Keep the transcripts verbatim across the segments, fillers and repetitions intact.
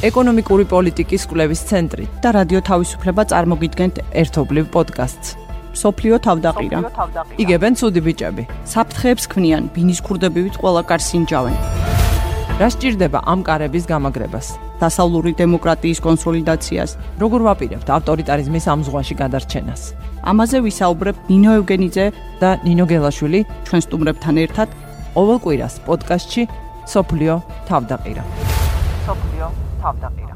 ეკონომიკური პოლიტიკის კვლევის ცენტრი და რადიო თავისუფლება წარმოგიდგენთ ერთობლივ პოდკასტს. სოფლიო თავდაყირა. იგებენ ცუდი ბიჭები. საფრთხეებს ქმნიან, ბინის ქურდებივით ყველა კარს ინჯავენ. რა სჭირდება ამ კარების გამაგრებას? დასავლური დემოკრატიის კონსოლიდაციას. როგორ ვაპირებთ ავტორიტარიზმის ამ ზღვაში გადარჩენას? ამაზე ვისაუბრებ ნინო ევგენიძე და ნინო გელაშვილი ჩვენ სტუმრებთან ერთად ყოველ კვირას პოდკასტში სოფლიო თავდაყირა. სოფლიო თავდაყირა.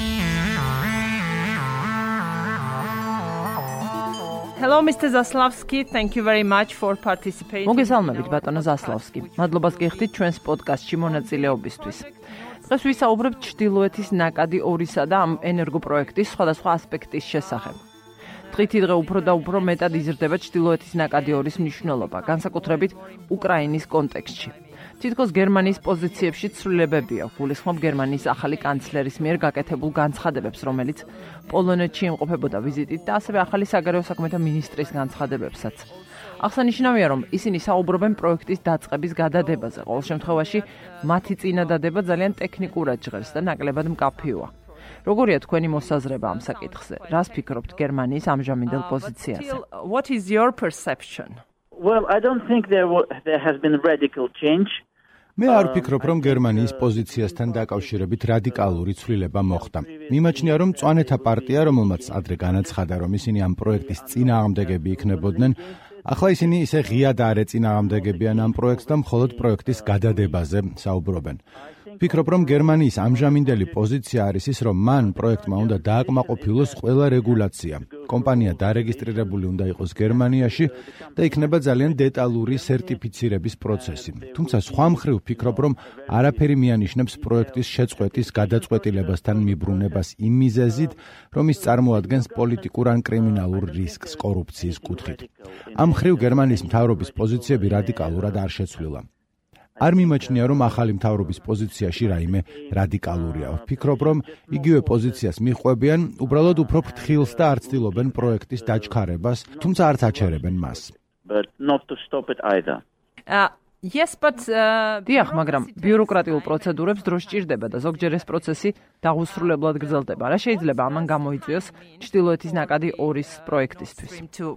Hello Mister Zaslavsky, thank you very much for participating. მოგესალმებით ბატონო ზასლავსკი. მადლობას გიხდით ჩვენს პოდკასტში მონაწილეობისთვის. დღეს ვისაუბრებთ ჩრდილოეთის ნაკადი ორისა და ამ ენერგოპროექტის სხვადასხვა ასპექტის შესახებ. დღითიდღე უფრო და უფრო მეტად იზრდება ჩრდილოეთის ნაკადი ორის მნიშვნელობა, განსაკუთრებით უკრაინის კონტექსტში. თითქოს გერმანიის პოზიციებში ცვლილებებია, გულისხმობ გერმანიის ახალი კანცლერის მიერ გაკეთებულ განცხადებებს, რომელიც პოლონეთში იმყოფებოდა ვიზიტით და ასევე ახალი საგარეო საქმეთა მინისტრის განცხადებებსაც. აღსანიშნავია, რომ ისინი საუბრობენ პროექტის დაწყების გადადებაზე, ყოველ შემთხვევაში მათი წინადადება ძალიან ტექნიკურად ჟღერს და ნაკლებად მკაფიოა. როგორია თქვენი მოსაზრება ამ საკითხზე? რას ფიქრობთ გერმანიის ამჟამინდელ პოზიციაზე? What is your perception? Well, I don't think there w- there has been radical change. მე არ ვფიქრობ, რომ გერმანიის პოზიციასთან დაკავშირებით რადიკალური ცვლილება მოხდა. მიმაჩნია, რომ მწვანეთა პარტია, რომელმაც ადრე განაცხადა, რომ ისინი ამ პროექტის წინააღმდეგები იქნებოდნენ, ახლა ისინი ისე ღიად არ ეწინააღმდეგებიან ამ პროექტს და მხოლოდ პროექტის გადადებაზე საუბრობენ. ვფიქრობ, რომ გერმანიის ამჟამინდელი პოზიცია არის ის, რომ მან პროექტმა უნდა დააკმაყოფილოს ყველა რეგულაცია. კომპანია დარეგისტრირებული უნდა იყოს გერმანიაში და იქნება ძალიან დეტალური სერტიფიცირების პროცესი. თუმცა სხვა მხრივ ვფიქრობ, რომ არაფერი მიანიშნებს პროექტის შეწყვეტის გადაწყვეტილებასთან მიბრუნებას იმ მიზეზით, რომ ის წარმოადგენს პოლიტიკურ ან კრიმინალურ რისკს კორუფციის კუთხით. ამ მხრივ გერმანიის მთავრობის პოზიციები რადიკალურად არ შეცვლილა. არ მიმაჩნია, რომ ახალი მთავრობის პოზიციაში რაიმე რადიკალურია. ვფიქრობ, რომ იგივე პოზიციას მიჰყვებიან, უბრალოდ უფრო ფრთხილს და არ ცდილობენ პროექტის დაჩქარებას, თუმცა არც აჩერებენ მას. But not to stop it either. Uh, yes, but uh, დიახ, მაგრამ ბიუროკრატიულ პროცედურებს დრო სჭირდება და ზოგჯერ ეს პროცესი დაღუსრულებლად გრძელდება. რა შეიძლება ამან გამოიწვიოს ჩრდილოეთის ნაკადი ორის პროექტისთვის?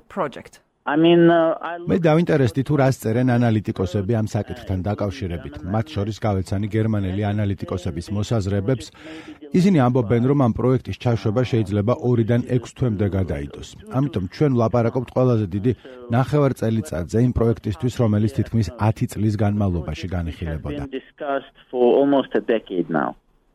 I mean, uh, I მე დავინტერესდი თუ რას წერენ ანალიტიკოსები ამ საკითხთან დაკავშირებით. მათ შორის გავეცანი გერმანელი ანალიტიკოსების მოსაზრებებს. ისინი ამბობენ, რომ ამ პროექტის ჩაშვება შეიძლება ორიდან ექვს თვემდე გადაიდოს. ამიტომ ჩვენ ვლაპარაკობთ ყველაზე დიდი ნახევარ წელიწადზე იმ პროექტისთვის, რომელიც თითქმის ათი წლის განმავლობაში განიხილებოდა. discussed for almost a decade now.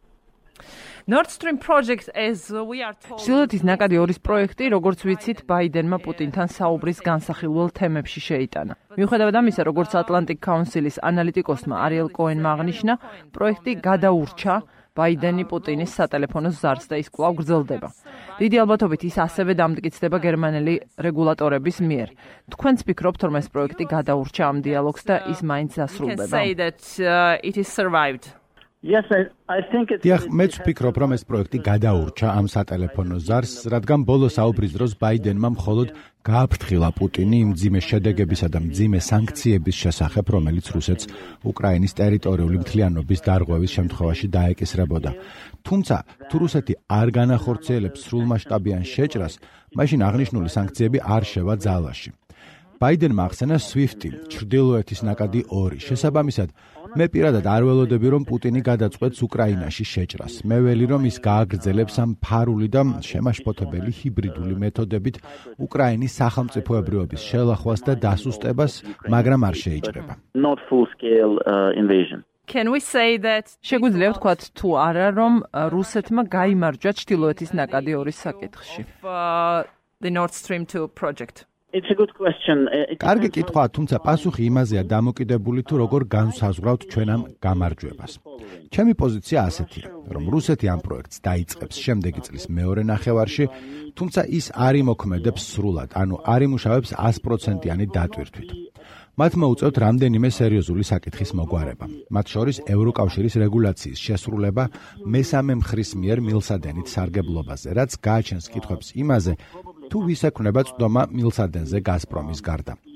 Nord Stream project as we are told. ჩრდილოეთის ნაკადი ორის პროექტი, როგორც ვიცით, ბაიდენმა პუტინთან საუბრის განსახილველ თემებში შეიტანა. მიუხედავად ამისა, როგორც Atlantic Council-ის ანალიტიკოსმა არიელ კოენმა აღნიშნა, პროექტი გადაურჩა ბაიდენი პუტინის სატელეფონო ზარს და ის კვლავ გრძელდება. დიდი ალბათობით ის ასევე დამტკიცდება გერმანელი რეგულატორების მიერ. თქვენც ფიქრობთ, რომ ეს პროექტი გადაურჩა ამ დიალოგს და ის მაინც დასრულდება? Say that uh, it is survived. Yes, I, I think it's... დიახ, მეც ვფიქრობ, რომ ეს პროექტი გადაურჩა ამ სატელეფონო ზარს, რადგან ბოლო საუბრის დროს ბაიდენმა მხოლოდ გააფრთხილა პუტინი იმ მძიმე შედეგებისა და მძიმე სანქციების შესახებ, რომელიც რუსეთს უკრაინის ტერიტორიული მთლიანობის დარღვევის შემთხვევაში დაეკისრებოდა. თუმცა, თუ რუსეთი არ განახორციელებს სრულმასშტაბიან შეჭრას, მაშინ აღნიშნული სანქციები არ შევა ძალაში. ბაიდენმა ახსენა სვიფტი, ჩრდილოეთის ნაკადი ორი. შესაბამისად, მე პირადად არ ველოდები, რომ პუტინი გადაწყვეტს უკრაინაში შეჭრას. მე ველი, რომ ის გააგრძელებს ამ ფარული და შემაშფოთებელი ჰიბრიდული მეთოდებით უკრაინის სახელმწიფოებრიობის შელახვას და დასუსტებას, მაგრამ არ შეიჭრება. Not full scale uh, invasion. Can we say that შეგვიძლია ვთქვათ თუ არა, რომ რუსეთმა გაიმარჯვა ჩრდილოეთის ნაკადი ორის საკითხში? uh, the Nord Stream two project? It's a good question. It კარგი კითხვაა, თუმცა პასუხი იმაზეა დამოკიდებული თუ როგორ განსაზღვრავთ ჩვენ ამ გამარჯვებას. ჩემი პოზიცია ასეთია, რომ რუსეთი ამ პროექტს დაიწყებს შემდეგი წლის მეორე ნახევარში, თუმცა ის არ იმოქმედებს სრულად, ანუ არ იმუშავებს ას პროცენტიანი დატვირთვით. მათ მოუწევთ რამდენიმე სერიოზული საკითხის მოგვარება. მათ შორის ევროკავშირის რეგულაციის შესრულება მესამე მხრის მიერ მილსადენით სარგებლობაზე, რაც გააჩენს კითხვებს იმაზე, თუ ვის ექნება წვდომა მილსადენზე გაზპრომის გარდა.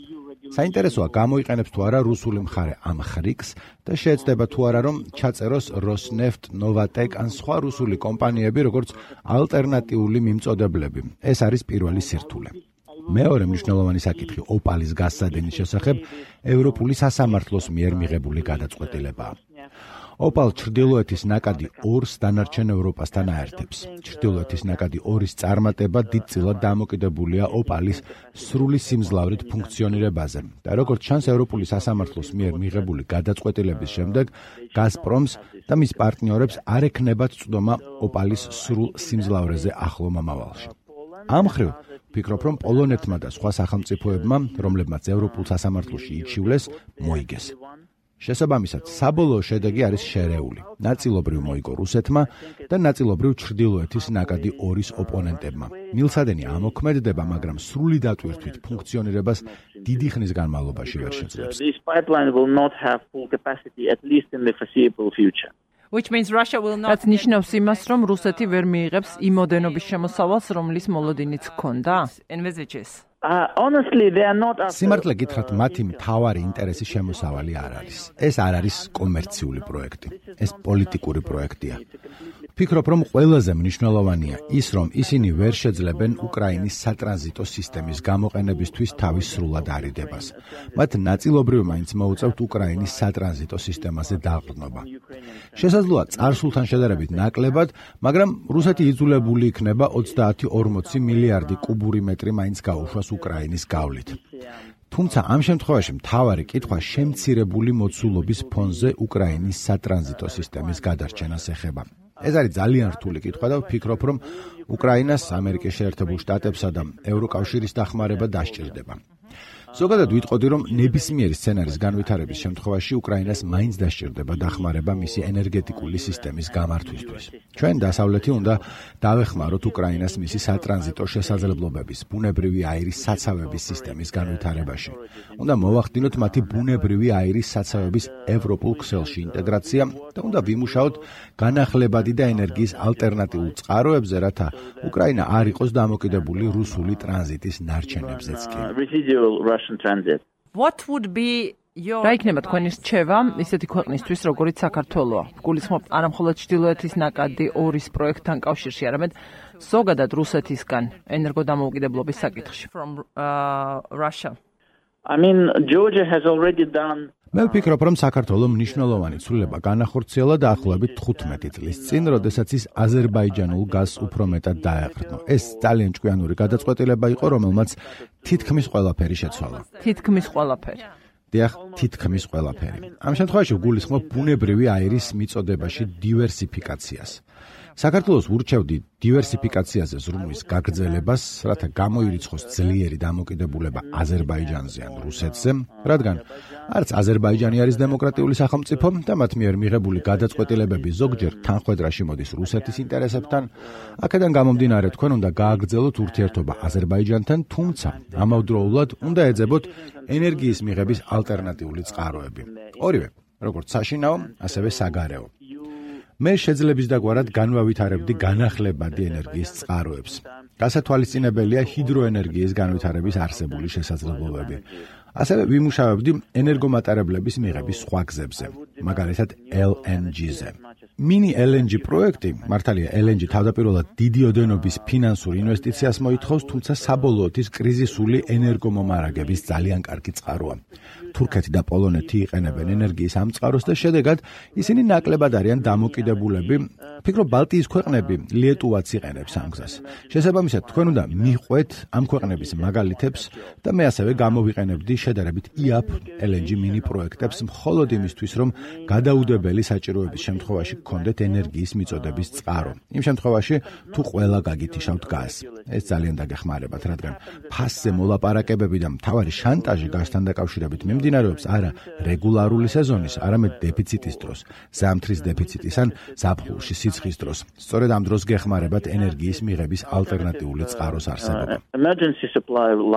საინტერესოა, გამოიყენებს თუ არა რუსული მხარე ამ ხრიკს და შეეცდება თუ არა რომ ჩაწეროს Rosneft, Novatek ან სხვა რუსული კომპანიები როგორც ალტერნატიული მიმწოდებლები. ეს არის პირველი სირთულე. მეორე მნიშვნელოვანი საკითხი ოპალის გასცადენის შესახებ ევროპული სასამართლოს მიერ მიღებული გადაწყვეტილებაა. ოპალ ჩრდილოეთის ნაკადი ორს დანარჩენ ევროპასთან აერთებს. ჩრდილოეთის ნაკადი ორის წარმატება დიდწილად დამოკიდებულია ოპალის სრული სიმძლავრით ფუნქციონირებაზე და როგორც ჩანს ევროპული სასამართლოს მიერ მიღებული გადაწყვეტილების შემდეგ გაზპრომს და მის პარტნიორებს არ ექნებათ წვდომა ოპალის სრულ სიმძლავრეზე ახლო მომავალში. ამ მხრივ ვფიქრობ, რომ პოლონეთმა და სხვა სახელმწიფოებმა, რომლებმაც ევროპულ სასამართლოში იჩივლეს, მოიგეს. შესაბამისად, საბოლოო შედეგი არის შერეული. ნაწილობრივ მოიგო რუსეთმა და ნაწილობრივ ჩრდილოეთის ნაკადი ორის ოპონენტებმა. მილსადენი ამოქმედდება, მაგრამ სრული დატვირთვით ფუნქციონირებას დიდი ხნის განმავლობაში ვერ შეძლებს. This pipeline will not have full capacity at least in the foreseeable future. Which means Russia will not. რაც ნიშნავს იმას, რომ რუსეთი ვერ მიიღებს იმოდენობის შემოსავალს, რომლის მოლოდინიც ჰქონდა. envisages. Uh, honestly, they are not. სიმართლე გითხრათ, მათი მთავარი ინტერესი შემოსავალი არ არის. ეს არ არის კომერციული პროექტი. ეს პოლიტიკური პროექტია. ვფიქრობ, რომ ყველაზე მნიშვნელოვანია ის, რომ ისინი ვერ შეძლებენ უკრაინის სატრანზიტო სისტემის გამოყენებისთვის თავის სრულად არიდებას. მათ ნაწილობრივ მაინც მოუწევთ უკრაინის სატრანზიტო სისტემაზე დაყრდნობა. შესაძლოა წარსულთან შედარებით ნაკლებად, მაგრამ რუსეთი იძულებული იქნება ოცდაათი ორმოცი მილიარდი კუბური მეტრი მაინც გაუშვას უკრაინის გავლით. თუმცა ამ შემთხვევაში მთავარი კითხვა შემცირებული მოცულობის ფონზე უკრაინის სატრანზიტო სისტემის გადარჩენას ეხება. ეს არის ძალიან რთული კითხვა და ვფიქრობ, რომ უკრაინას ამერიკის შეერთებულ შტატებსა და ევროკავშირის დახმარება დასჭირდება. ზოგადად ვიტყოდი, რომ ნებისმიერი სცენარის განვითარების შემთხვევაში უკრაინას მაინც დასჭირდება დახმარება მისი ენერგეტიკული სისტემის გამართვისთვის. ჩვენ დასავლეთი უნდა დავეხმაროთ უკრაინას მისი სატრანზიტო შესაძლებლობების, ბუნებრივი აირის საცავების სისტემის განვითარებაში. უნდა მოვახდინოთ მათი ბუნებრივი აირის საცავების ევროპულ ქსელში ინტეგრაცია და უნდა ვიმუშაოთ განახლებადი და ენერგიის ალტერნატიულ წყაროებზე, რათა უკრაინა არ იყოს დამოკიდებული რუსული ტრანზიტის ნარჩენებზეც კი. Transit. What would be your რა იქნება თქვენი რჩევა ისეთი ქვეყნისთვის, როგორიც საქართველოა? გულისხმობთ არა მხოლოდ ჩრდილოეთის ნაკადი ორის პროექტთან კავშირში, არამედ ზოგადად რუსეთისგან ენერგოდამოუკიდებლობის საკითხში. from uh, Russia? I mean, Georgia has already done. მე ვფიქრობ, რომ საქართველოს მნიშვნელოვანი ცვლილება განახორციელა დაახლოებით თხუთმეტი წლის წინ, როდესაც ის აზერბაიჯანულ გაზს უფრო მეტად დაეყრდნო. ეს ძალიან ჭკვიანური გადაწყვეტილება იყო, რომელმაც თითქმის ყველაფერი შეცვალა. თითქმის ყველაფერი. დიახ, თითქმის ყველაფერი. ამ შემთხვევაში ვგულისხმობ ბუნებრივი აირის მიწოდებაში დივერსიფიკაციას. საქართველოს ურჩევდი დივერსიფიკაციაზე ზრუნვის გაგრძელებას, რათა გამოირიცხოს ძლიერი დამოკიდებულება აზერბაიჯანზე ან რუსეთზე, რადგან არც აზერბაიჯანი არის დემოკრატიული სახელმწიფო და მათ მიერ მიღებული გადაწყვეტილებები ზოგჯერ თანხვედრაში მოდის რუსეთის ინტერესებთან. აქედან გამომდინარე, თქვენ უნდა გააგრძელოთ ურთიერთობა აზერბაიჯანთან, თუმცა ამავდროულად უნდა ეძებოთ ენერგიის მიღების ალტერნატიული წყაროები. ორივე, როგორც საშინაო, ასევე საგარეო. მე შეძლების დაგვარად განვავითარებდი განახლებადი ენერგიის წყაროებს. გასათვალისწინებელია ჰიდროენერგიის განვითარების არსებული შესაძლებლობები. ასევე ვიმუშავებდი ენერგომატარებლების მიღების სხვა გზებზე, მაგალითად ელ ენ ჯი-ზე. მინი ელ ენ ჯი პროექტი, მართალია ელ ენ ჯი თავდაპირველად დიდი ოდენობის ფინანსურ ინვესტიციას მოითხოვს, თუმცა საბოლოოდ ის კრიზისული ენერგომომარაგების ძალიან კარგი წყაროა. თურქეთი და პოლონეთი იყენებენ ენერგიის ამ წყაროს და შედეგად ისინი ნაკლებად არიან დამოკიდებულები. ვფიქრობ, ბალტიის ქვეყნები, ლიეტუვაც იყენებს ამ გზას. შესაბამისად, თქვენ უნდა მიყვეთ ამ ქვეყნების მაგალითებს და მე ასევე გამოვიყენებდი შედარებით იაფ ელ ენ ჯი მინი პროექტებს მხოლოდ იმისთვის, რომ გადაუდებელი საჭიროების შემთხვევაში გქონდეთ ენერგიის მიწოდების წყარო. იმ შემთხვევაში, თუ ყველა გაგითიშავთ გაზს. ეს ძალიან დაგეხმარებათ, რადგან ფასზე მოლაპარაკებები და მთავარი შანტაჟი გაზთან დაკავშირებით მიმდინარეობს არა რეგულარული სეზონის, არამედ დეფიციტის დროს, ზამთრის დეფიციტის ან ზაფხულში სიცხის დროს. სწორედ ამ დროს გეხმარებათ ენერგიის მიღების ალტერნატიული წყაროს არსებობა. Emergency supply line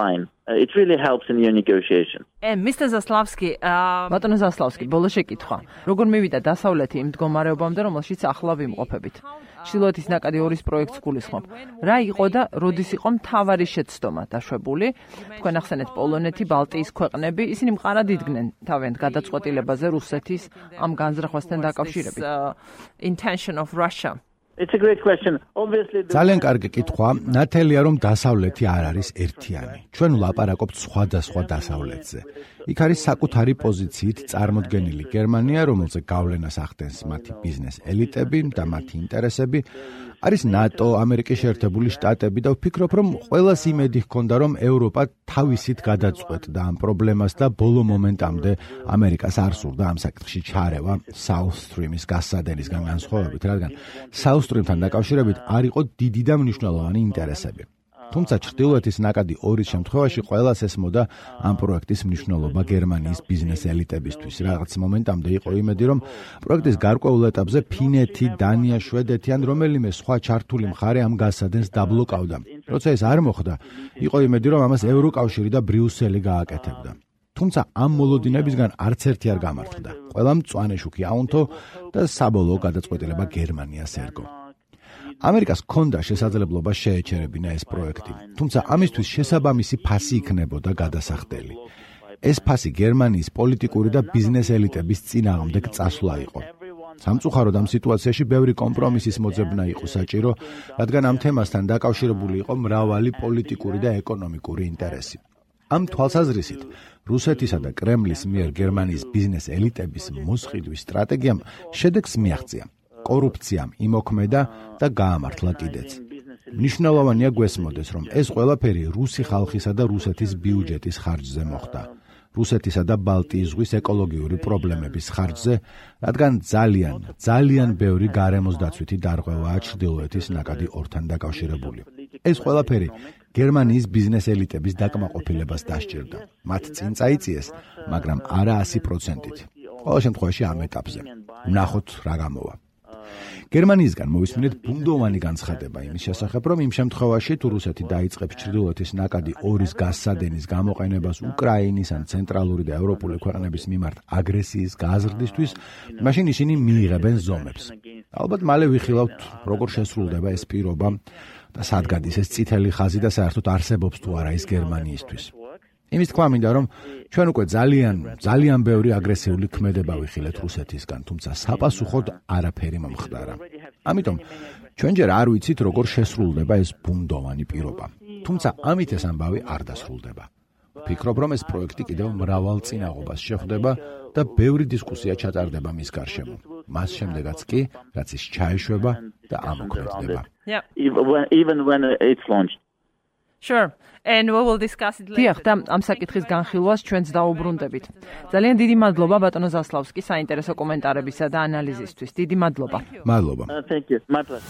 Uh, it really helps in your negotiations. And Mister Zaslavsky, ბატონო ზასლავსკი, ბოლო შეკითხვა. როგორ მივიდა დასავლეთი იმ მდგომარეობამდე, რომელშიც ახლა ვიმყოფებით? ჩრდილოეთის ნაკადი ორის პროექტს გულისხმობ. რა იყო და როდის იყო მთავარი შეცდომა დაშვებული? თქვენ ახსენეთ პოლონეთი, ბალტიის ქვეყნები, ისინი მყარად იდგნენ თავიანთ გადაწყვეტილებაზე რუსეთის ამ განზრახვასთან დაკავშირებით. intention of Russia. It's a great question. Obviously, ძალიან კარგი კითხვა. ნათელია რომ დასავლეთი არ არის ერთიანი. ჩვენ ვლაპარაკობთ სხვადასხვა დასავლეთზე. იქ არის საკუთარი პოზიციით წარმოდგენილი გერმანია, რომელზე გავლენას ახდენს მათი ბიზნეს ელიტები და მათი ინტერესები. არის ნატო, ამერიკის შეერთებული შტატები და ვფიქრობ, რომ ყველას იმედი ჰქონდა, რომ ევროპა თავისით გადაწყვეტდა ამ პრობლემას და ბოლო მომენტამდე ამერიკას არ სურდა ამ საკითხში ჩარევა South Stream-ის გასადენისგან განსხვავებით, რადგან South Stream-თან დაკავშირებით არ იყო დიდი და მნიშვნელოვანი ინტერესები. თუმცა ჩრდილოეთის ნაკადი ორის შემთხვევაში ყველას ესმოდა ამ პროექტის მნიშვნელობა გერმანიის ბიზნეს ელიტებისთვის. რაღაც მომენტამდე იყო იმედი, რომ პროექტის გარკვეულ ეტაპზე ფინეთი, დანია, შვედეთი ან რომელიმე სხვა ჩართული მხარე ამ გასადენს დაბლოკავდა. როცა ეს არ მოხდა, იყო იმედი, რომ ამას ევროკავშირი და ბრიუსელი გააკეთებდა. თუმცა ამ მოლოდინებისგან არც ერთი არ გამართლდა. ყველა მწვანე შუქი აუნთო და საბოლოო გადაწყვეტილება გერმანიას ერგო. ამერიკას ჰქონდა შესაძლებლობა შეეჩერებინა ეს პროექტი, თუმცა ამისთვის შესაბამისი ფასი იქნებოდა გადასახდელი. ეს ფასი გერმანიის პოლიტიკური და ბიზნეს ელიტების წინააღმდეგ წასვლა იყო. სამწუხაროდ ამ სიტუაციაში ბევრი კომპრომისის მოძებნა იყო საჭირო, რადგან ამ თემასთან დაკავშირებული იყო მრავალი პოლიტიკური და ეკონომიკური ინტერესი. ამ თვალსაზრისით, რუსეთისა და კრემლის მიერ გერმანიის ბიზნეს ელიტების მოსყიდვის სტრატეგიამ შედეგს მიაღწია. კორუფციამ იმოქმედა და გაამართლა კიდეც. მნიშვნელოვანია გვესმოდეს, რომ ეს ყველაფერი რუსი ხალხისა და რუსეთის ბიუჯეტის ხარჯზე მოხდა. რუსეთისა და ბალტიის ზღვის ეკოლოგიური პრობლემების ხარჯზე, რადგან ძალიან, ძალიან ბევრი გარემოს დაცვითი დარღვევაა ჩრდილოეთის ნაკადი ორთან დაკავშირებული. ეს ყველაფერი გერმანიის ბიზნეს ელიტების დაკმაყოფილებას დასჭირდა. მათ წინ წაიწიეს, მაგრამ არა ასი პროცენტით. ყოველ შემთხვევაში ამ ეტაპზე. ვნახოთ რა გამოვა. გერმანიისგან მოვისმინეთ ბუნდოვანი განცხადება იმის შესახებ, რომ იმ შემთხვევაში თუ რუსეთი დაიწყებს ჩრდილოეთის ნაკადი ორის გასადენის გამოყენებას უკრაინის ან ცენტრალური და ევროპული ქვეყნების მიმართ აგრესიის გაზრდისთვის, მაშინ ისინი მიიღებენ ზომებს. ალბათ მალე ვიხილავთ, როგორ შესრულდება ეს პირობა და სად გადის ეს წითელი ხაზი და საერთოდ არსებობს თუ არა ის გერმანიისთვის. იმის თქვა მინდა, რომ ჩვენ უკვე ძალიან, ძალიან ბევრი აგრესიული ქმედება ვიხილეთ რუსეთისგან, თუმცა საპასუხოდ არაფერი მომხდარა. ამიტომ ჩვენ ჯერ არ ვიცით, როგორ შესრულდება ეს ბუნდოვანი პირობა. თუმცა ამით ეს ამბავი არ დასრულდება. ვფიქრობ, რომ ეს პროექტი კიდევ მრავალ წინაღობას შეხვდება და ბევრი დისკუსია ჩატარდება მის გარშემო. მას შემდეგაც კი, რაც ის ჩაეშვება და ამოქმედდება. Yeah. even, even when it's launched. Sure. And we will discuss it later. დიახ, და ამ საკითხის განხილვას ჩვენც დაუბრუნდებით. ძალიან დიდი მადლობა ბატონო ზასლავსკი საინტერესო კომენტარებისა და ანალიზისთვის. დიდი მადლობა. მადლობა. Uh, thank you. My pleasure.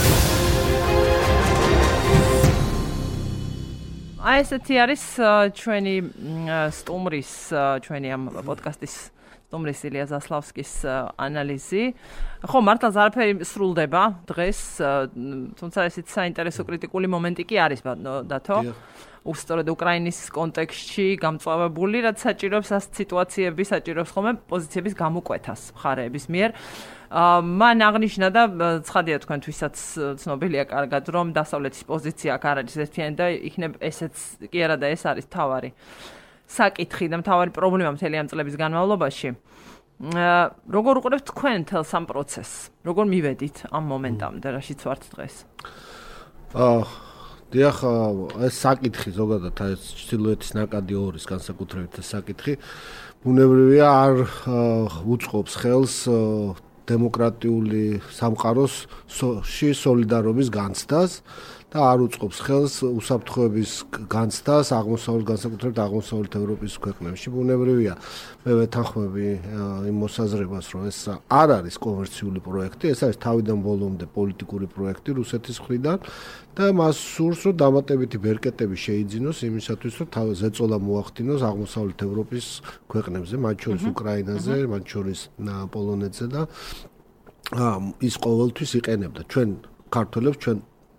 აი ესეთი არის ჩვენი სტუმრის, ჩვენი ამ პოდკასტის სტუმრის ილია ზასლავსკის ანალიზი. ხო, მართლაც არაფერი სრულდება დღეს, თუმცა ესეც საინტერესო კრიტიკული მომენტი კი არის, დათო. უსწორედ უკრაინის კონტექსტში გამწვავებული, რაც საჭიროებს ამ სიტუაციების, საჭიროებს ხოლმე პოზიციების გამოკვეთას მხარეების მიერ. მან აღნიშნა და ცხადია თქვენთვისაც ცნობილია კარგად, რომ დასავლეთის პოზიცია აქ არ არის ერთიანი და იქნებ ესეც კი არა და ეს არის თავარი საკითხი და მთავარი პრობლემა მთელი ამ წლების განმავლობაში. როგორ უყურებთ თქვენ მთელს ამ პროცესს? როგორ მივედით ამ მომენტამდე, რაშიც ვართ დღეს? აა დიახ, ეს საკითხი ზოგადად ეს ჩრდილოეთის ნაკადი ორის განსაკუთრებით ეს საკითხი ბუნებრივია არ უწყობს ხელს დემოკრატიული სამყაროს სოლიდარობის განცდას და არ უწყობს ხელს უსაფრთხოების განცდას აღმოსავლეთ განსაკუთრებით აღმოსავლეთ ევროპის ქვეყნებში. ბუნებრივია, მე ვეთანხმები იმ მოსაზრებას, რომ ეს არ არის კომერციული პროექტი, ეს არის თავიდან ბოლომდე პოლიტიკური პროექტი რუსეთის მხრიდან და მას სურს, რომ დამატებითი ბერკეტები შეიძინოს იმისათვის, რომ თავი ზეწოლა მოახდინოს აღმოსავლეთ ევროპის ქვეყნებზე, მათ შორის უკრაინაზე, მათ შორის პოლონეთზე და ის ყოველთვის იყენებდა ჩვენ ქართველებს ჩვენ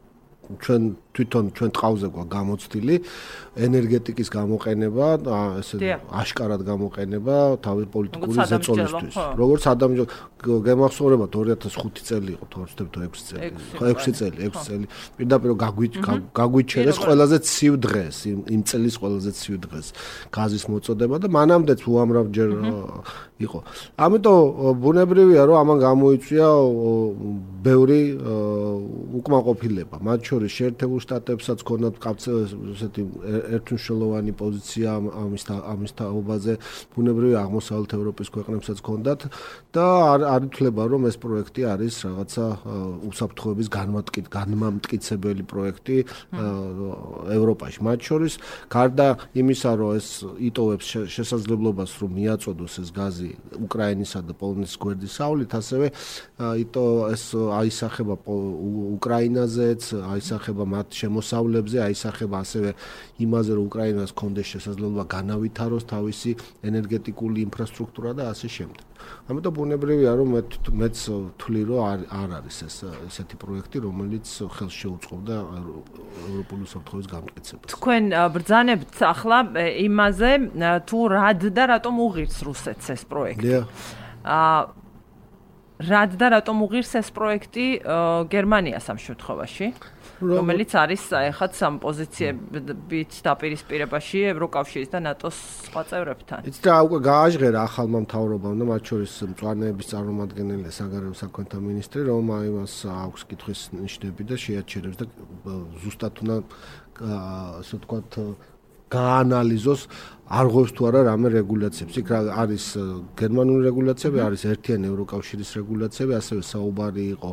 ჩვენ თვითონ ჩვენ ტყავზე გვა გამოცდილი ენერგეტიკის გამოყენება, ესე აშკარად გამოყენება თავის პოლიტიკური ზეწოლისთვის. როგორც ადამიანო გემახსოვრებათ ორი ათას ხუთი წელი იყო, თუ არ ვცდები თუ ექვსი წელი. ხო, ექვსი წელი, ექვსი წელი. პირდაპირ გაგვიჩერეს ყველაზე ცივ დღეს, იმ წლის ყველაზე ცივ დღეს გაზის მოწოდება და მანამდეც უამრავჯერ იყო. ამიტომ ბუნებრივია, რომ ამან გამოიწვია ბევრი უკმაყოფილება. მათ შორის შეერთებულ შტატებსაც ქონდათ ესეთი ერთმნიშვნელოვანი პოზიცია ამის ამის თაობაზე, ბუნებრივია აღმოსავლეთ ევროპის ქვეყნებსაც ქონდათ და არ ითვლება, რომ ეს პროექტი არის რაღაცა უსაფრთხოების განმამტკიცებელი პროექტი ევროპაში. მათ შორის გარდა იმისა, რომ ეს იტოვებს შესაძლებლობას, რომ მიაწოდოს ეს გაზი უკრაინისა და პოლონეთის გვერდის სავლით, ასევე იტო ეს აისახება უკრაინაზეც, აისახება მათ შემოსავლებზე, აისახება ასევე იმაზე, რომ უკრაინას კონდეს შესაძლებლობა განავითაროს თავისი ენერგეტიკული ინფრასტრუქტურა და ასე შემდეგ. ამიტომ ბუნებრივია, რომ მეც ვთვლი, რომ არ არის ეს ესეთი პროექტი, რომელიც ხელს შეუწყობდა ევროპული უსაფრთხოების გამტკიცებას. თქვენ ბრძანებთ ახლა იმაზე, თუ რად და რატომ უღირს რუსეთს ეს პროექტი. აა რად და რატომ უღირს ეს პროექტი გერმანიას ამ შემთხვევაში? რომელიც არის ეხაც ამ პოზიციებით დაპირისპირებაში ევროკავშირის და ნატოს სხვა წევრებთან. იცით რა, უკვე გააჟღერა ახალმა მთავრობამ და მათ შორის მწვანეების წარმომადგენელია საგარეო საქმეთა მინისტრი, რომ ამას აქვს კითხვის ნიშნები და შეაჩერებს და ზუსტად უნდა ასე ვთქვათ გაანალიზოს არღვევს თუ არა რამე რეგულაციებს. იქ არის გერმანული რეგულაციები, არის ერთიანი ევროკავშირის რეგულაციები, ასევე საუბარი იყო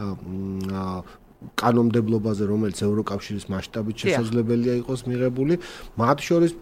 კანონმდებლობაზე, რომელიც ევროკავშირის მასშტაბით შესაძლებელია იყოს მიღებული. მათ შორის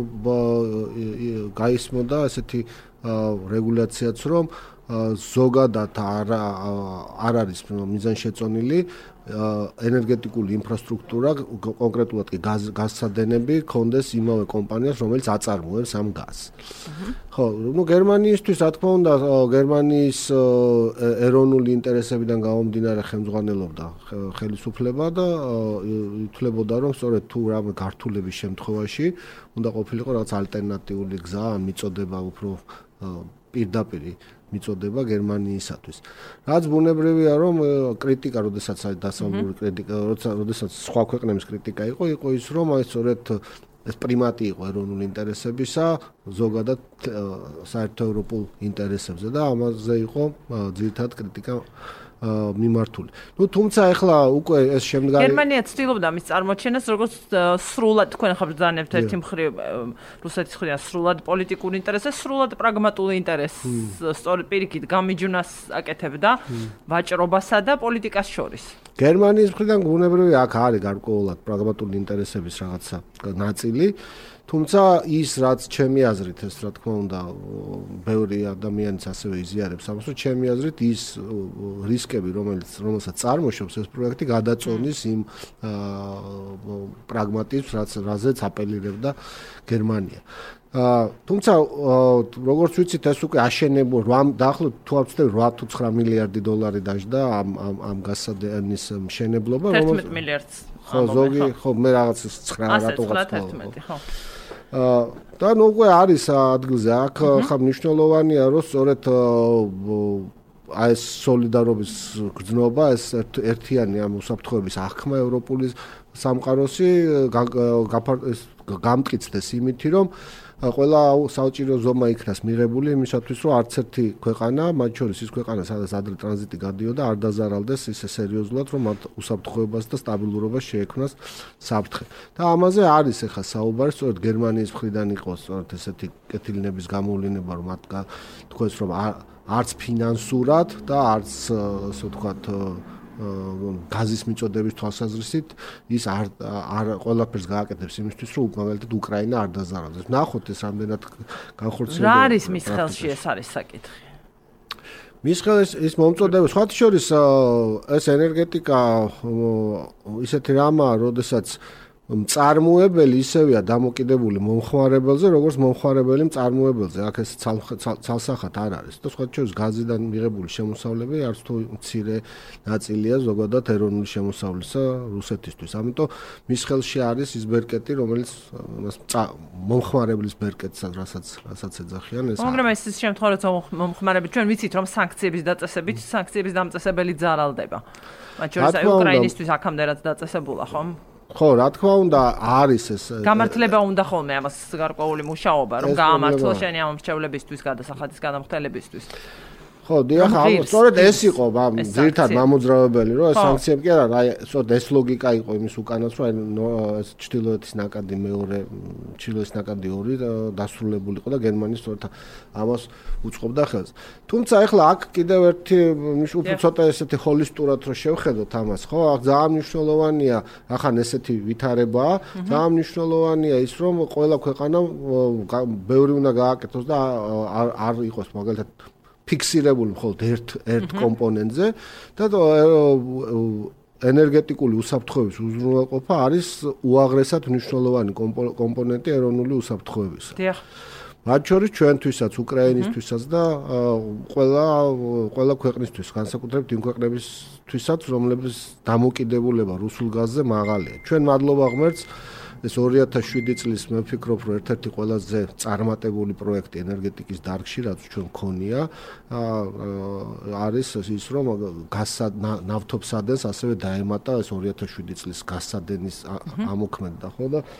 გაისმოდა ესეთი რეგულაციაც, რომ ზოგადად არ არ არის მიზანშეწონილი ენერგეტიკული ინფრასტრუქტურა, კონკრეტულად კი გაზსადენები კონდეს იმავე კომპანიას, რომელიც აწარმოებს ამ გაზს. ხო, ნუ გერმანიისთვის, რა თქმა უნდა, გერმანიის ეროვნული ინტერესებიდან გამომდინარე ხელმძღვანელობდა ხელისუფლება და ითვლებოდა, რომ სწორედ თუ რამე გართულების შემთხვევაში უნდა ყოფილიყო რაღაც ალტერნატიული გზა, მიწოდება უფრო პირდაპირ მიწოდება გერმანიისათვის. რაც ბუნებრივია, რომ კრიტიკა, როდესაც არის დასავლური კრიტიკა, როდესაც სხვა ქვეყნების კრიტიკა იყო, იყო ის, რომ აი სწორედ ეს პრიმატი იყო ეროვნული ინტერესებისა ზოგადად საერთო ევროპულ ინტერესებზე და ამაზე იყო ძირითადად კრიტიკა მიმართული. ნუ თუმცა ახლა უკვე ეს შემდგარი გერმანია ცდილობდა მის წარმოჩენას, როგორც სრულად თქვენ ხარ ბრძანებთ ერთი მხრივ რუსეთის მხრიდან სრულად პოლიტიკური ინტერესი, სრულად პრაგმატული ინტერესი, სწორედ პირიქით გამიჯვნას აკეთებდა ვაჭრობასა და პოლიტიკას შორის. გერმანიის მხრიდან ბუნებრივია აქ არის გარკვეულად პრაგმატული ინტერესების რაღაცა ნაწილი. თუმცა ის რაც ჩემი აზრით ეს რა თქმა უნდა ბევრი ადამიანიც ასევე იზიარებს ამას, რომ ჩემი აზრით ის რისკები რომელიც რომელსაც წარმოშობს ეს პროექტი გადაწონის იმ პრაგმატიზმს რაც რაზეც აპელირებდა გერმანია. თუმცა როგორც ვიცით ეს უკვე აშენებულ დაახლოებით თუ არ ვცდები ოთხ თუ ცხრა მილიარდი დოლარი დაждდა ამ ამ ამ გასადენის მშენებლობა, რომელიც თერთმეტ მილიარდს. ხო, ზოგი, ხო, მე რაღაც ცხრა რატოღაც თერთმეტი, ხო. და ნუ უკვე არის ადგილზე აქ ხა მნიშვნელოვანია რომ სწორედ აი ეს სოლიდარობის გრძნობა ეს ერთიანი ამ უსაფრთხოების აღქმა ევროპული სამყაროსი გამტკიცდეს იმითი რომ ყველა საჭირო ზომა იქნას მიღებული იმისათვის რომ არც ერთი ქვეყანა მათ შორის ის ქვეყანა სადაც ადრე ტრანზიტი გადიოდა არ დაზარალდეს ისე სერიოზულად რომ მათ უსაფრთხოებას და სტაბილურობას შეექმნას საფრთხე და ამაზე არის ახლა საუბარი სწორედ გერმანიის მხრიდან იყოს სწორედ ესეთი კეთილინების გამოვლენა რომ მათ თქვენს რომ არც ფინანსურად და არც ასე ვთქვათ გაზის მიწოდების თვალსაზრისით ის არ არ ყველაფერს გააკეთებს იმისთვის რომ მაგალითად უკრაინა არ დაზარალდეს. ნახოთ ეს რამდენად განხორციელდება. რა არის მის ხელში ეს არის საკითხი? მის ხელში ის მომწოდება სხვათა შორის ეს ენერგეტიკა ისეთი რამაა, როდესაც მწარმოებელი ისევია დამოკიდებული მომხმარებელზე, როგორც მომხმარებელი მწარმოებელზე. აქ ეს ცალსახად არ არის. და სხვა შორის გაზიდან მიღებული შემოსავლები არც თუ მცირე ნაწილია ზოგადად ეროვნული შემოსავლისა რუსეთისთვის. ამიტომ მის ხელში არის ის ბერკეტი, რომელიც მას მომხმარებლის ბერკეტს, რასაც რასაც ეძახიან ეს. მაგრამ ეს შემთხვევა როცა მომხმარებელი ჩვენ ვიცით რომ სანქციების დაწესებით სანქციების დამწესებელი ძალალდება. მათ შორის აი უკრაინისთვის აქამდე რაც დაწესებულა, ხომ? ხო, რა თქმა უნდა, არის ეს გამართლება უნდა ხოლმე ამას გარკვეული მუშაობა, რომ გაამართლოს შენი ამ მრჩევლებისთვის, გადასახადის გადამხდელებისთვის. ხო, დიახ, სწორედ ეს იყო ძირითადად მამოძრავებელი, რომ ეს სანქციები კი არა, აი, სწორედ ეს ლოგიკა იყო იმის უკანაც, რომ ეს ჩრდილოეთის ნაკადი მეორე, ჩრდილოეთის ნაკადი ორი დასრულებულიყო და გერმანია სწორედ ამას უწყობდა ხელს. თუმცა ახლა აქ კიდევ ერთი უფრო ცოტა ესეთი ჰოლისტურად რო შევხედოთ ამას, ხო, აქ ძალიან მნიშვნელოვანია, ახან ესეთი ვითარებაა, ძალიან მნიშვნელოვანია ის, რომ ყველა ქვეყანა ბევრი უნდა გააკეთოს და არ არ იყოს მაგალითად ფიქსირებული მხოლოდ ერთ ერთ კომპონენტზე და ენერგეტიკული უსაფრთხოების უზრუნველყოფა არის უაღრესად მნიშვნელოვანი კომპონენტი ეროვნული უსაფრთხოებისა. დიახ. მათ შორის ჩვენთვისაც, უკრაინისთვისაც და ყველა ყველა ქვეყნისთვის, განსაკუთრებით იმ ქვეყნებისთვისაც, რომლებიც დამოკიდებულება რუსულ გაზზე მაღალია. ჩვენ მადლობა ღმერთს ეს ორი ათას შვიდი წლის მე ვფიქრობ, რომ ერთ-ერთი ყველაზე წარმატებული პროექტი ენერგეტიკის დარგში, რაც ჩვენ მქონია, არის ის, რომ ნავთობსადენს ასევე დაემატა ეს ორი ათას შვიდი წლის გაზსადენის ამოქმედა, ხო და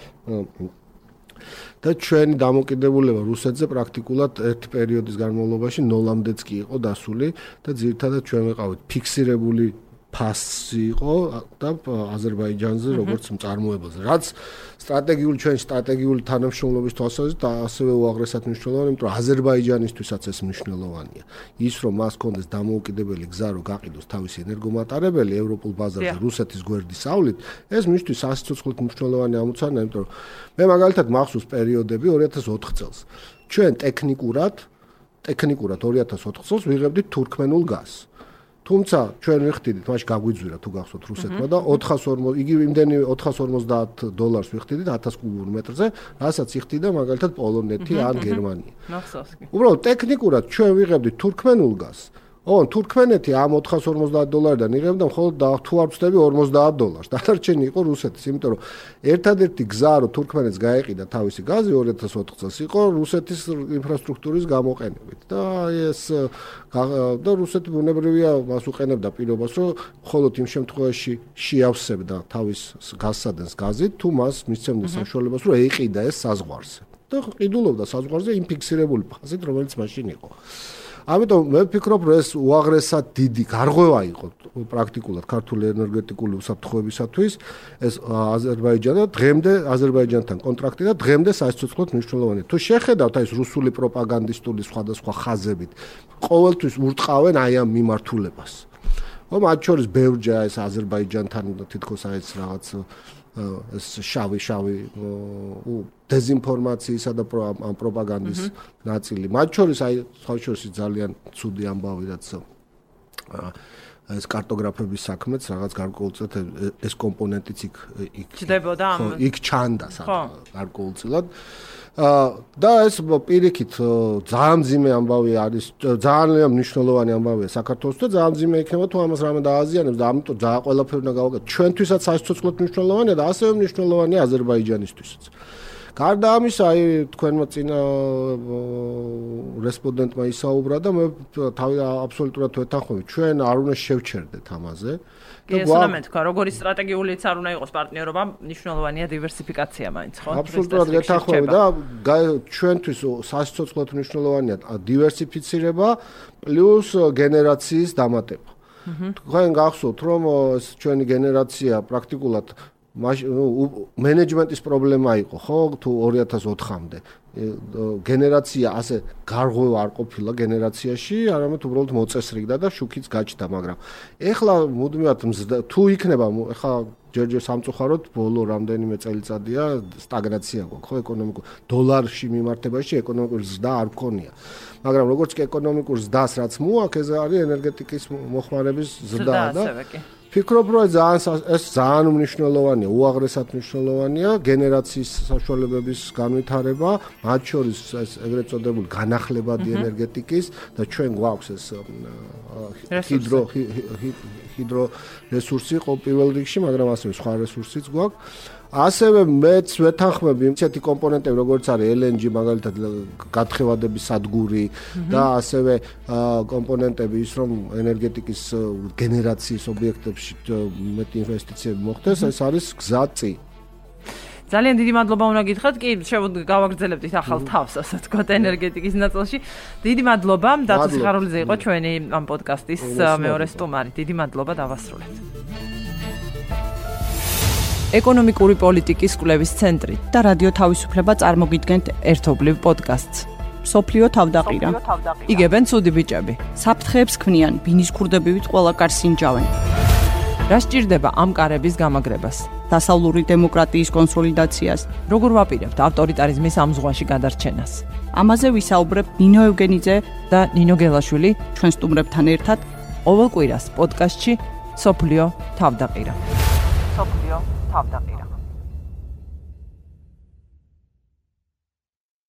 და ჩვენი დამოკიდებულება რუსეთზე პრაქტიკულად ერთ პერიოდის განმავლობაში ნოლამდეც კი იყო დასული და ძირითადად ჩვენ ვიყავით ფიქსირებული ფასი იყო და აზერბაიჯანზე როგორც მწარმოებელზე, რაც სტრატეგიული ჩვენი სტრატეგიული თანამშრომლობის თვალსაზრისით ასევე უაღრესად მნიშვნელოვანია, იმიტომ რომ აზერბაიჯანისთვისაც ეს მნიშვნელოვანია. ის რომ მას კონდეს დამოუკიდებელი გზა რომ გაყიდოს თავისი ენერგომატარებელი ევროპულ ბაზარზე რუსეთის გვერდის ავლით, ეს მისთვის სასიცოცხლოდ მნიშვნელოვანი ამოცანა, იმიტომ რომ მე მაგალითად მახსოვს პერიოდები ორი ათას ოთხ წელს. ჩვენ ტექნიკურად ტექნიკურად ორი ათას ოთხ წელს ვიღებდით თურქმენულ გაზს. თუმცა ჩვენ ვიხდიდით, მაშინ გაგვიძვირა თუ გახსოვთ რუსეთმა და ოთხას ორმოცდა იგივე იმდენი ოთხას ორმოცდაათ დოლარს ვიხდიდით ათას კუბურ მეტრზე, რასაც იხდიდა მაგალითად პოლონეთი ან გერმანია. მახსოვს კი. უბრალოდ ტექნიკურად ჩვენ ვიღებდით თურქმენულ გაზს. ოღონ თურქმენეთი ამ ოთხას ორმოცდაათ დოლარიდან იღებდა მხოლოდ თუ არ ვცდები ორმოცდაათ დოლარს. დანარჩენი იყო რუსეთის, იმიტომ რომ ერთადერთი გზა რომ თურქმენეთს გაეყიდა თავისი გაზი ორი ათას ოთხ წელს იყო რუსეთის ინფრასტრუქტურის გამოყენებით. და ეს და რუსეთი ბუნებრივია მას უყენებდა პირობას, რომ მხოლოდ იმ შემთხვევაში შეავსებდა თავის გაზსადენს გაზით, თუ მას მისცემდა საშუალებას, რომ ეიყიდა ეს საზღვარზე. და ყიდულობდა საზღვარზე იმ ფიქსირებული ფაზით, რომელიც მაშინ იყო. ამიტომ მე ვფიქრობ, რომ ეს უაღრესად დიდი გარღვევა იყო პრაქტიკულად ქართული ენერგეტიკული უსაფრთხოებისათვის. ეს აზერბაიჯანთან დღემდე აზერბაიჯანთან კონტრაქტი და დღემდე სასიცოცხლოდ მნიშვნელოვანია. თუ შეხედავთ აი ეს რუსული პროპაგანდისტული სხვადასხვა ხაზებით, ყოველთვის ურტყავენ აი ამ მიმართულებას. ხო, მათ შორის ბევრჯერ ეს აზერბაიჯანთან თითქოს აი ეს რაღაც ეს შავი შავი დეზინფორმაციისა და ამ პროპაგანდის ნაწილი. მათ შორის აი სხვაშორის ძალიან ცუდი ამბავი რაც ეს კარტოგრაფების საქმეც რაღაც გარკვეულწილად ეს კომპონენტიც იქ იქ ჩდებოდა ამ იქ ჩანდა გარკვეულწილად. და ეს პირიქით ძალიან მძიმე ამბავი არის, ძალიან მნიშვნელოვანი ამბავია საქართველოს და ძალიან მძიმე იქნება თუ ამას რამე დააზიანებს და ამიტომ ძალიან ყველაფერი უნდა გავაკეთოთ. ჩვენთვისაც სასიცოცხლოდ მნიშვნელოვანია და ასევე მნიშვნელოვანია აზერბაიჯანისთვისაც. გარდა ამისა, აი თქვენმა წინა რესპონდენტმა ისაუბრა და მე თავი აბსოლუტურად ვეთანხმები, ჩვენ არ უნდა შევჩერდეთ ამაზე. ეს უნდა მეთქვა, როგორი სტრატეგიულიც არ უნდა იყოს პარტნიორობა, მნიშვნელოვანია დივერსიფიკაცია მაინც, ხო? აბსოლუტურად ვეთანხმები და ჩვენთვის სასიცოცხლოდ მნიშვნელოვანია დივერსიფიცირება პლუს გენერაციის დამატება. თქვენ გახსოვთ, რომ ჩვენი გენერაცია პრაქტიკულად მენეჯმენტის პრობლემა იყო, ხო, თუ ორი ათას ოთხამდე. გენერაცია ასე გარღვევა არ ყოფილა გენერაციაში, არამედ უბრალოდ მოწესრიგდა და შუქიც გაჩნდა, მაგრამ ეხლა მუდმივად თუ იქნება, ეხლა ჯერჯერ სამწუხაროდ ბოლო რამდენიმე წელიწადია სტაგნაცია გვაქვს, ხო, ეკონომიკურ დოლარში მიმართებაში ეკონომიკური ზრდა არ გქონია. მაგრამ როგორც კი ეკონომიკურ ზრდას რაც მოაქვს, ეს არის ენერგეტიკის მოხმარების ზრდა და ფიქრობ, რომ ძალიან ეს ძალიან მნიშვნელოვანია, უაღრესად მნიშვნელოვანია გენერაციის საშუალებების განვითარება, მათ შორის ეს ეგრეთ წოდებული განახლებადი ენერგეტიკის და ჩვენ გვაქვს ეს ჰიდრო ჰიდრო რესურსი ყოველ რიგში, მაგრამ ასევე სხვა რესურსიც გვაქვს. ასევე მეც ვეთანხმები ისეთი კომპონენტები, როგორც არის ელ en ge, მაგალითად გათხევადების სადგური და ასევე კომპონენტები ის, რომ ენერგეტიკის გენერაციის ობიექტებში მეტი ინვესტიციები მოხდეს, ეს არის გზაწი. ძალიან დიდი მადლობა უნდა გითხრათ, კი, გავაგრძელებთ ახალ თავს, ასე ვთქვათ, ენერგეტიკის ნაწილში. დიდი მადლობა, დათო სიხარულიძე იყო ჩვენი ამ პოდკასტის მეორე სტუმარი. დიდი მადლობა, დავასრულეთ. ეკონომიკური პოლიტიკის კვლევის ცენტრი და რადიო თავისუფლება წარმოგიდგენთ ერთობლივ პოდკასტს. სოფლიო თავდაყირა. იგებენ ცუდი ბიჭები. საფრთხეებს ქმნიან, ბინის ქურდებივით ყველა კარს ინჯავენ. რა სჭირდება ამ კარების გამაგრებას? დასავლური დემოკრატიის კონსოლიდაციას. როგორ ვაპირებთ ავტორიტარიზმის ამ ზღვაში გადარჩენას? ამაზე ვისაუბრებ ნინო ევგენიძე და ნინო გელაშვილი ჩვენ სტუმრებთან ერთად ყოველ კვირას პოდკასტში სოფლიო თავდაყირა. სოფლიო თავდაყირა.